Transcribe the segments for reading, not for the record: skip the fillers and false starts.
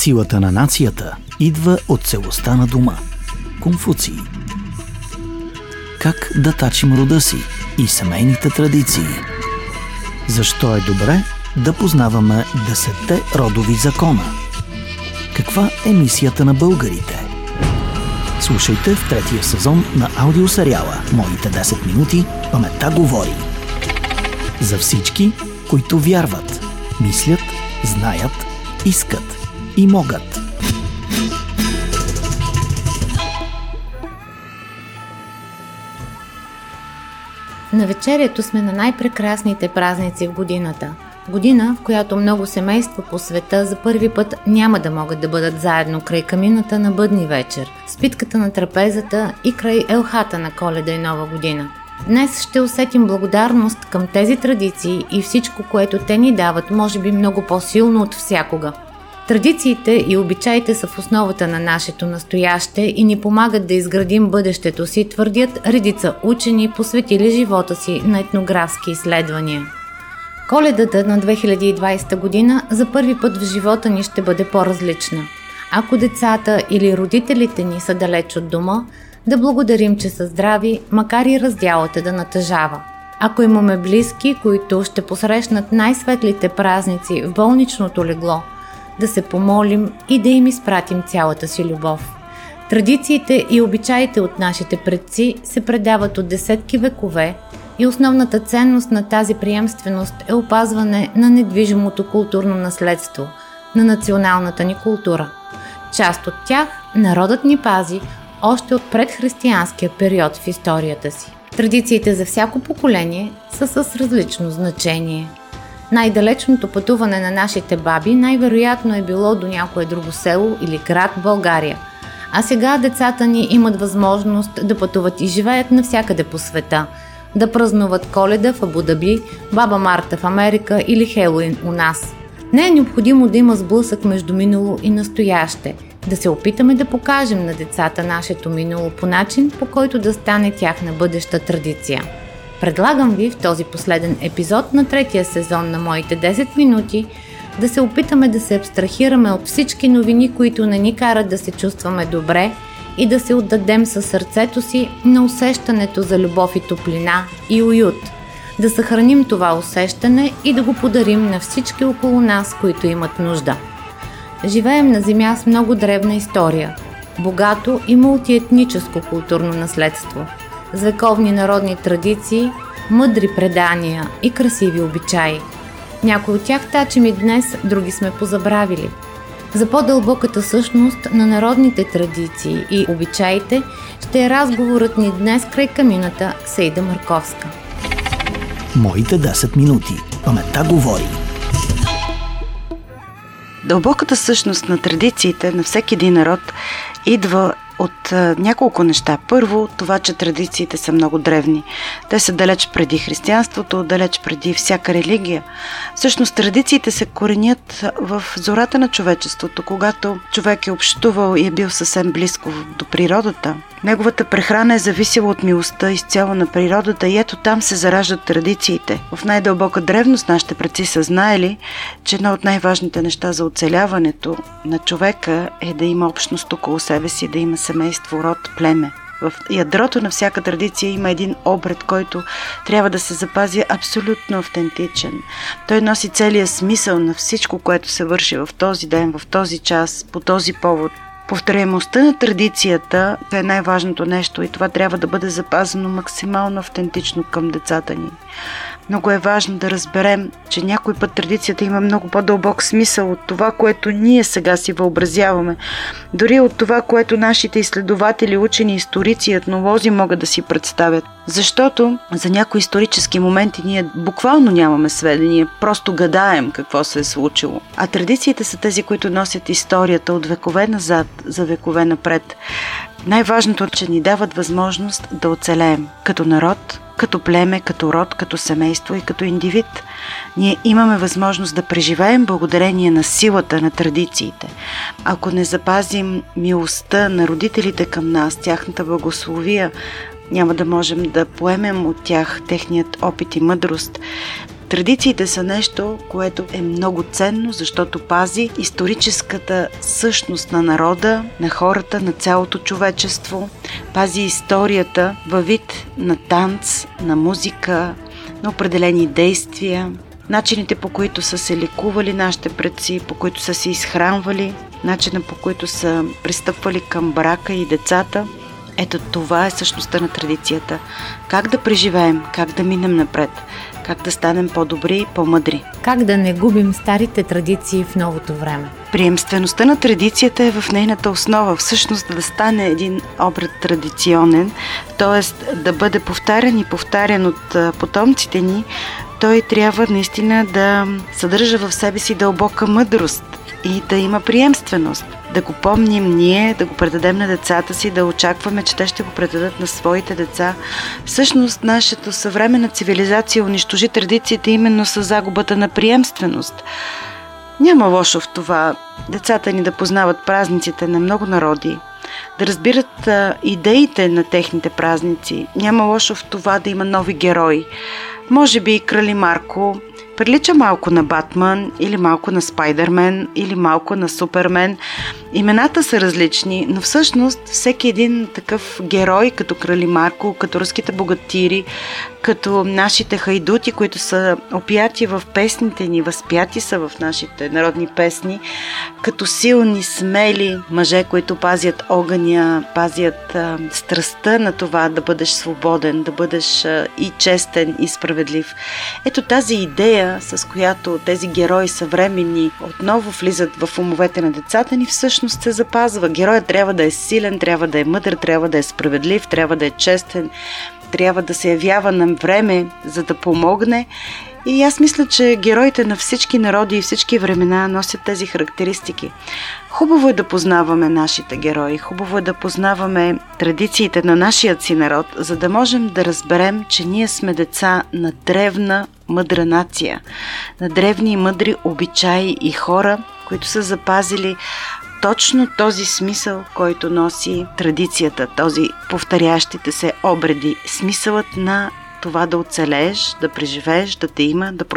Силата на нацията идва от целостта на дома. Конфуций. Как да тачим рода си и семейните традиции? Защо е добре да познаваме 10 родови закона? Каква е мисията на българите? Слушайте в 3-я сезон на аудиосериала «Моите 10 минути. Паметта говори». За всички, които вярват, мислят, знаят, искат и могат. На вечерието сме на най-прекрасните празници в годината. Година, в която много семейства по света за първи път няма да могат да бъдат заедно край камината на бъдни вечер, с питката на трапезата и край елхата на Коледа и Нова година. Днес ще усетим благодарност към тези традиции и всичко, което те ни дават, може би много по-силно от всякога. Традициите и обичаите са в основата на нашето настояще и ни помагат да изградим бъдещето си, твърдят редица учени, посветили живота си на етнографски изследвания. Коледата на 2020 година за първи път в живота ни ще бъде по-различна. Ако децата или родителите ни са далеч от дома, да благодарим, че са здрави, макар и раздялата да натъжава. Ако имаме близки, които ще посрещнат най-светлите празници в болничното легло, да се помолим и да им изпратим цялата си любов. Традициите и обичаите от нашите предци се предават от десетки векове и основната ценност на тази приемственост е опазване на недвижимото културно наследство, на националната ни култура. Част от тях народът ни пази още от предхристиянския период в историята си. Традициите за всяко поколение са с различно значение. Най-далечното пътуване на нашите баби най-вероятно е било до някое друго село или град в България. А сега децата ни имат възможност да пътуват и живеят навсякъде по света, да празнуват Коледа в Абу Даби, Баба Марта в Америка или Хелоуин у нас. Не е необходимо да има сблъсък между минало и настояще, да се опитаме да покажем на децата нашето минало по начин, по който да стане тяхна бъдеща традиция. Предлагам ви в този последен епизод на 3-я сезон на Моите 10 минути да се опитаме да се абстрахираме от всички новини, които не ни карат да се чувстваме добре и да се отдадем със сърцето си на усещането за любов и топлина и уют. Да съхраним това усещане и да го подарим на всички около нас, които имат нужда. Живеем на земя с много древна история, богато и мултиетническо културно наследство, с вековни народни традиции, мъдри предания и красиви обичаи. Някои от тях тачим и днес, други сме позабравили. За по-дълбоката същност на народните традиции и обичаите ще е разговорът ни днес край камината с Аида Марковска. Моите 10 минути. Паметта говори. Дълбоката същност на традициите на всеки един народ идва от няколко неща. Първо, това, че традициите са много древни. Те са далеч преди християнството, далеч преди всяка религия. Всъщност, традициите се коренят в зората на човечеството, когато човек е общувал и е бил съвсем близко до природата. Неговата прехрана е зависела от милостта изцяло на природата и ето там се зараждат традициите. В най-дълбока древност нашите предци са знаели, че едно от най-важните неща за оцеляването на човека е да има общност около себе си, да има семейство, род, племе. В ядрото на всяка традиция има един обред, който трябва да се запази абсолютно автентичен. Той носи целия смисъл на всичко, което се върши в този ден, в този час, по този повод. Повторяемостта на традицията е най-важното нещо и това трябва да бъде запазено максимално автентично към децата ни. Много е важно да разберем, че някой път традицията има много по-дълбок смисъл от това, което ние сега си въобразяваме. Дори от това, което нашите изследователи, учени, историци и етнолози могат да си представят. Защото за някои исторически моменти ние буквално нямаме сведения, просто гадаем какво се е случило. А традициите са тези, които носят историята от векове назад за векове напред. Най-важното е, че ни дават възможност да оцелеем като народ, като племе, като род, като семейство и като индивид. Ние имаме възможност да преживеем благодарение на силата на традициите. Ако не запазим милостта на родителите към нас, тяхната благословия, няма да можем да поемем от тях техният опит и мъдрост. Традициите са нещо, което е много ценно, защото пази историческата същност на народа, на хората, на цялото човечество, пази историята във вид на танц, на музика, на определени действия, начините, по които са се лекували нашите предци, по които са се изхранвали, начина, по които са пристъпвали към брака и децата. Ето това е същността на традицията. Как да преживеем, как да минем напред, как да станем по-добри и по-мъдри. Как да не губим старите традиции в новото време. Приемствеността на традицията е в нейната основа. Всъщност да стане един обред традиционен, т.е. да бъде повтарян и повтарян от потомците ни, той трябва наистина да съдържа в себе си дълбока мъдрост и да има приемственост. Да го помним ние, да го предадем на децата си, да очакваме, че те ще го предадат на своите деца. Всъщност, нашата съвременна цивилизация унищожи традициите именно с загубата на приемственост. Няма лошо в това децата ни да познават празниците на много народи, да разбират идеите на техните празници. Няма лошо в това да има нови герои. Може би Крали Марко прилича малко на Батман или малко на Спайдермен или малко на Супермен. Имената са различни, но всъщност всеки един такъв герой, като Крали Марко, като руските богатири, като нашите хайдути, които са опяти в песните ни, възпяти са в нашите народни песни, като силни, смели мъже, които пазят огъня, пазят страстта на това да бъдеш свободен, да бъдеш и честен, и справедлив. Ето тази идея, с която тези герои съвременни отново влизат в умовете на децата ни, всъщност се запазва. Героят трябва да е силен, трябва да е мъдър, трябва да е справедлив, трябва да е честен, трябва да се явява на време, за да помогне. И аз мисля, че героите на всички народи и всички времена носят тези характеристики. Хубаво е да познаваме нашите герои, хубаво е да познаваме традициите на нашия си народ, за да можем да разберем, че ние сме деца на древна, мъдра нация, на древни и мъдри обичаи и хора, които са запазили точно този смисъл, който носи традицията, този повторящите се обреди, смисълът на това да оцелееш, да преживееш, да те има, да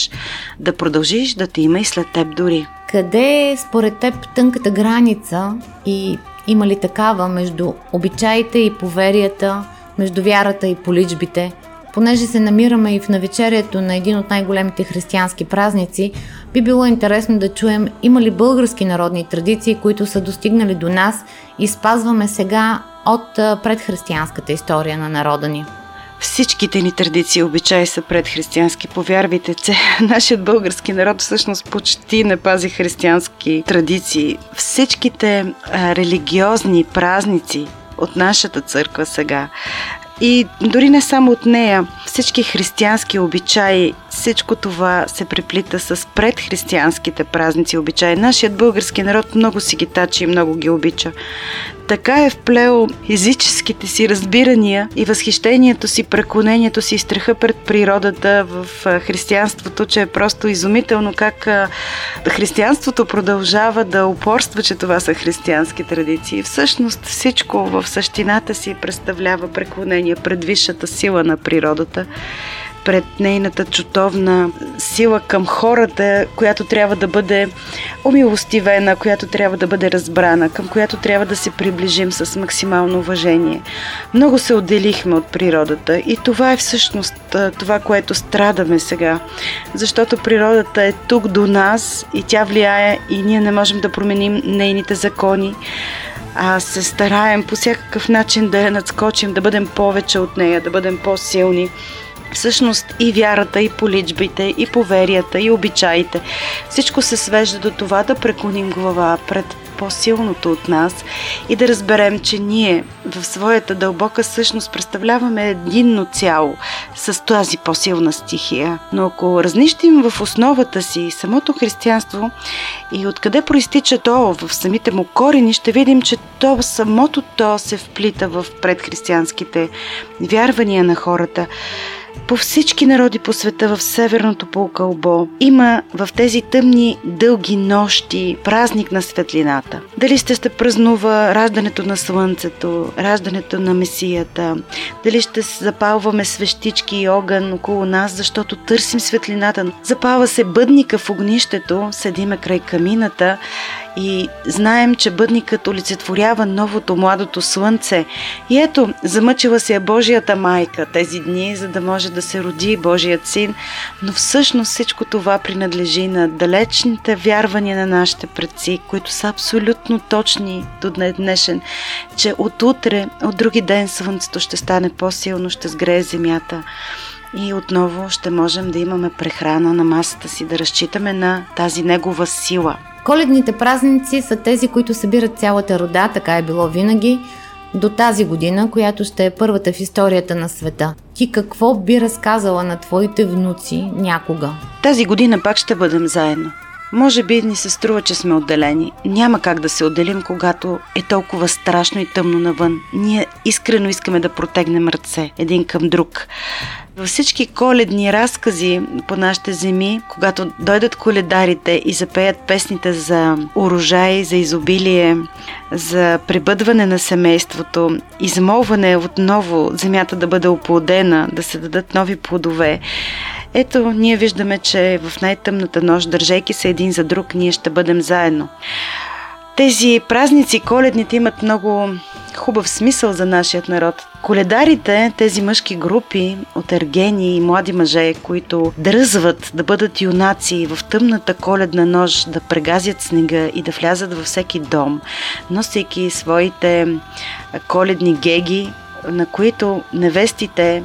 продължиш да те има и след теб дори. Къде е според теб тънката граница и има ли такава между обичаите и поверията, между вярата и поличбите? Понеже се намираме и в навечерието на един от най-големите християнски празници, би било интересно да чуем има ли български народни традиции, които са достигнали до нас и спазваме сега от предхристиянската история на народа ни. Всичките ни традиции и обичаи са предхристиянски. Повярвайте, че нашият български народ всъщност почти не пази християнски традиции. Всичките религиозни празници от нашата църква сега и дори не само от нея, всички християнски обичаи, всичко това се преплита с предхристиянските празници и обичаи. Нашият български народ много си ги тачи и много ги обича. Така е вплел езическите си разбирания и възхищението си, преклонението си и страха пред природата в християнството, че е просто изумително как християнството продължава да упорства, че това са християнски традиции. Всъщност всичко в същината си представлява преклонение пред висшата сила на природата, пред нейната чутовна сила към хората, която трябва да бъде умилостивена, която трябва да бъде разбрана, към която трябва да се приближим с максимално уважение. Много се отделихме от природата и това е всъщност това, което страдаме сега, защото природата е тук до нас и тя влияе и ние не можем да променим нейните закони, а се стараем по всякакъв начин да я надскочим, да бъдем повече от нея, да бъдем по-силни. Всъщност и вярата, и поличбите, и поверията, и обичаите, всичко се свежда до това да преклоним глава пред по-силното от нас и да разберем, че ние в своята дълбока същност представляваме единно цяло с тази по-силна стихия. Но ако разнищим в основата си самото християнство и откъде проистича то в самите му корени, ще видим, че самото то се вплита в предхристиянските вярвания на хората. по всички народи по света в Северното полукълбо има в тези тъмни, дълги нощи празник на светлината. Дали ще празнува раждането на Слънцето, раждането на Месията, дали ще запалваме свещички и огън около нас, защото търсим светлината. Запалва се бъдника в огнището, седиме край камината и знаем, че бъдникът олицетворява новото, младото слънце. И ето, замъчила се е Божията майка тези дни, за да може да се роди Божият син, но всъщност всичко това принадлежи на далечните вярвания на нашите предци, които са абсолютно точни до днешен, че от утре, от други ден слънцето ще стане по-силно, ще сгрее земята и отново ще можем да имаме прехрана на масата си, да разчитаме на тази негова сила. Коледните празници са тези, които събират цялата рода, така е било винаги, до тази година, която ще е първата в историята на света. Ти какво би разказала на твоите внуци някога? Тази година пак ще бъдем заедно. Може би ни се струва, че сме отделени. Няма как да се отделим, когато е толкова страшно и тъмно навън. Ние искрено искаме да протегнем ръце един към друг. Във всички коледни разкази по нашите земи, когато дойдат коледарите и запеят песните за урожай, за изобилие, за пребъдване на семейството, измолване отново земята да бъде оплодена, да се дадат нови плодове, ето, ние виждаме, че в най-тъмната нощ, държейки се един за друг, ние ще бъдем заедно. Тези празници, коледните, имат много хубав смисъл за нашият народ. Коледарите, тези мъжки групи от ергени и млади мъже, които дръзват да бъдат юнаци в тъмната коледна нощ, да прегазят снега и да влязат във всеки дом, носейки своите коледни геги, на които невестите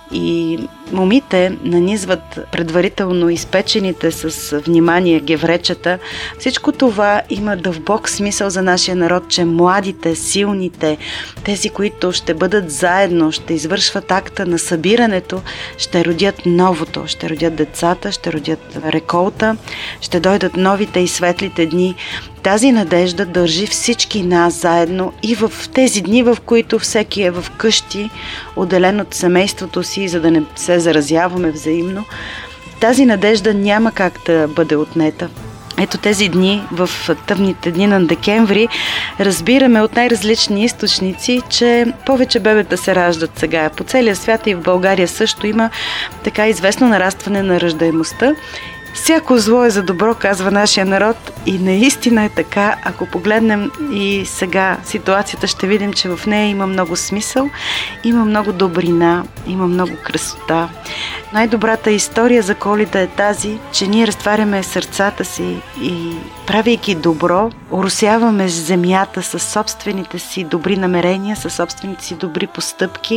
и момите нанизват предварително изпечените с внимание гевречета. Всичко това има дълбок смисъл за нашия народ, че младите, силните, тези, които ще бъдат заедно, ще извършват акта на събирането, ще родят новото, ще родят децата, ще родят реколта, ще дойдат новите и светлите дни. Тази надежда държи всички нас заедно и в тези дни, в които всеки е в къщи, отделен от семейството си, за да не се заразяваме взаимно. Тази надежда няма как да бъде отнета. Ето тези дни, в тъмните дни на декември, разбираме от най-различни източници, че повече бебета се раждат сега. По целия свят и в България също има така известно нарастване на раждаемостта. Всяко зло е за добро, казва нашия народ, и наистина е така. Ако погледнем и сега ситуацията, ще видим, че в нея има много смисъл, има много добрина, има много красота. Най-добрата история за Коледа е тази, че ние разтваряме сърцата си и, правейки добро, оросяваме земята със собствените си добри намерения, със собствените си добри постъпки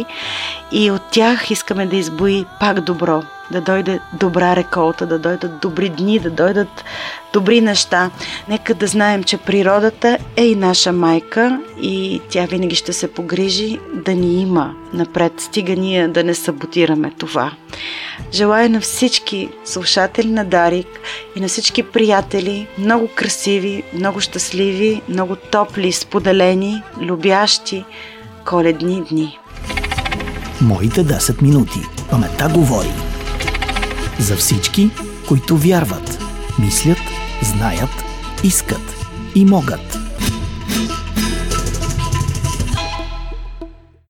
и от тях искаме да избои пак добро. Да дойде добра реколта, да дойдат добри дни, да дойдат добри неща. Нека да знаем, че природата е и наша майка и тя винаги ще се погрижи да ни има напред. Стига ние да не саботираме това. Желая на всички слушатели на Дарик и на всички приятели много красиви, много щастливи, много топли, споделени, любящи коледни дни. Моите 10 минути. Паметта говори. За всички, които вярват, мислят, знаят, искат и могат.